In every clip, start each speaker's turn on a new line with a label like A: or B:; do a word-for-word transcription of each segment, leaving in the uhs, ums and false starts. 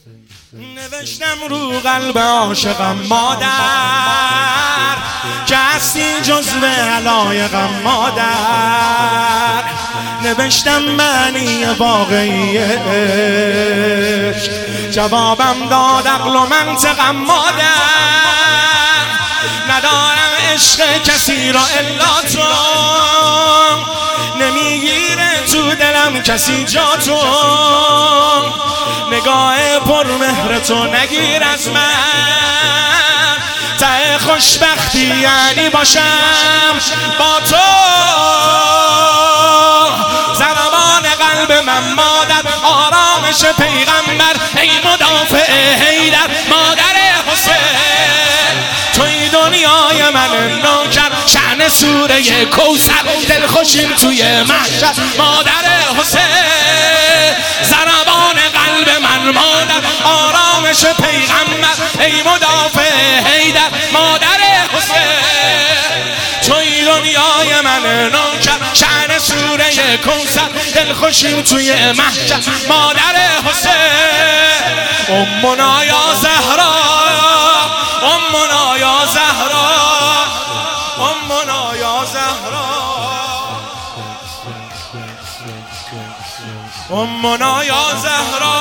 A: نوشتم رو قلب عاشقم مادر که هستی جزو علایقم مادر. نوشتم معنی واقعی عشق، جوابم داد عقل و منطقم مادر. ندارم عشق کسی را الا تو، نمیگیره تو دلم کسی جا تو. نگاه پر مهر تو نگیر از من، ته خوشبختی یعنی باشم با تو. ضربان قلب من مادر، آرامش پیغمبر، ای مدافع حیدر مادر حسین. توی دنیای من نوکر، شأن سوره کوثر، دلخوشیم توی محشر مادر حسین. ضربان قلب من مادر، آرامش پیغمبر، ای مدافع حیدر مادر حسین. توی دنیای من نوکر، شأن سوره کوثر، دلخوشیم توی محشر مادر حسین. امنا یا زهرا، امنا یا زهرا، امنا یا زهرا، امنا یا زهرا.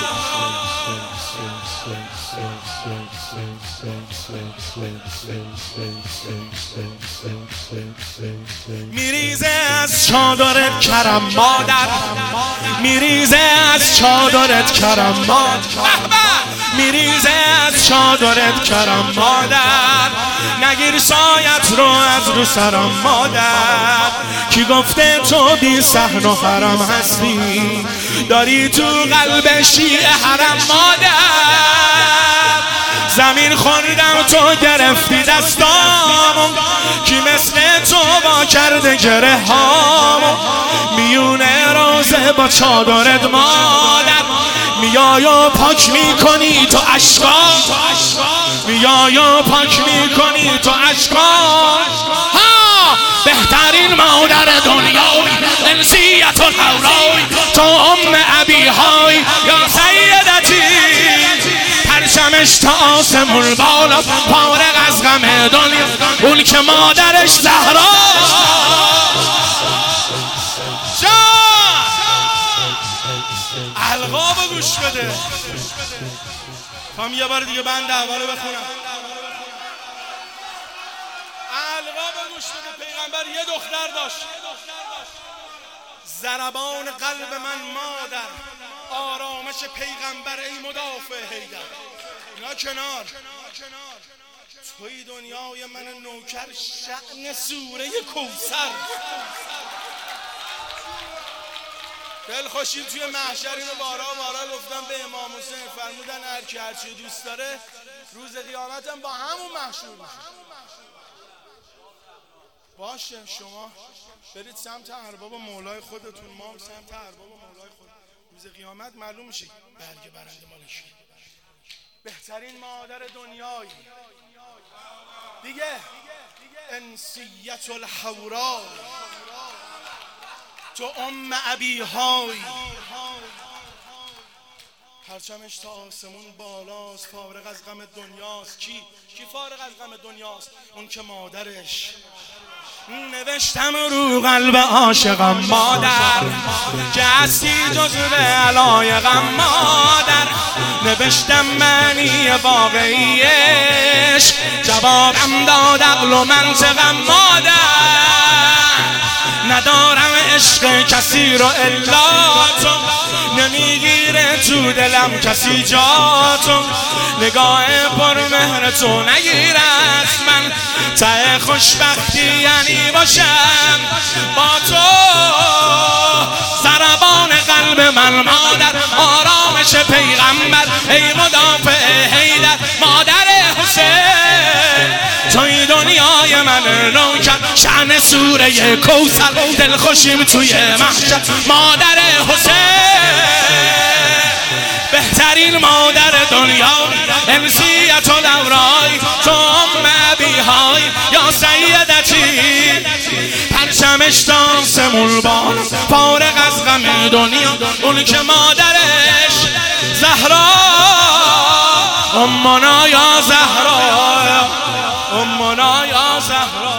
A: میریزه از چادرت کرم مادر، میریزه از چادرت کرم مادر، میریزه از چادرت کرم مادر. نگیر سایت رو از رو سرم مادر. کی گفته تو بی صحن و حرم هستی، داری تو قلب شیعه حرم مادر. زمین خوردم تو گرفتی دستامو، کی مثل تو با کرده گره هامو. میونه روزه با چادرت مادر، میای و پاک میکنی تو عشقا، میای و پاک میکنی تو عشقا. ها بهترین مادر دنیای، انسیت و حورای، تو ام ابی های یا سیدتی. پرچمش تا آسمون بالا، فارغ از غم دنیا، اون که مادرش زهرا. القابو گوش بده. خواهم یه بار دیگه بند اولو بخونم. القابو گوش بده. پیغمبر یه دختر داشت، ضربان قلب من مادر، آرامش پیغمبر، ای مدافع حیدر. اینا کنار، توی دنیای من نوکر، شأن سوره کوثر، دلخوشیم توی محشر. اینو بارا بارا گفتم به امام حسین، فرمودن هر کی هر چی دوست داره روز قیامتم با همون محشور میشه. باشه شما برید سمت ارباب مولای خودتون، ما هم سمت ارباب مولای خود. روز قیامت معلوم میشه برگ برنده مال کی. بهترین مادر دنیای دیگه، انسیت الحورا، تو ام ابی های. پرچمش تا آسمون بالاست، فارغ از غم دنیاست. کی؟ کی فارغ از غم دنیاست؟ اون که مادرش. نوشتم رو قلب عاشقم مادر که هستی جزو علایقم مادر. نوشتم معنی واقعی عشق، جوابم داد عقل و منطقم مادر. ندارم عشق کسی رو الا تو، نمیگیره تو دلم کسی جا تو. نگاه پر مهر تو نگیر از من، ته خوشبختی یعنی باشم با تو. ضربان قلب من مادر، آرامش پیغمبر، ای مدافع حیدر مادر حسین. توی دنیای من نوکر، شأن سوره کوثر، دلخوشیم توی محشر مادر حسین. بهترین مادر دنیا، انسیت و لورای، تو ام ابی های یا سیدتی. پرچمش تا آسمون بالا، فارغ از غم دنیا، اون که مادرش زهرا. امنا یا زهرا امنا یا زهرا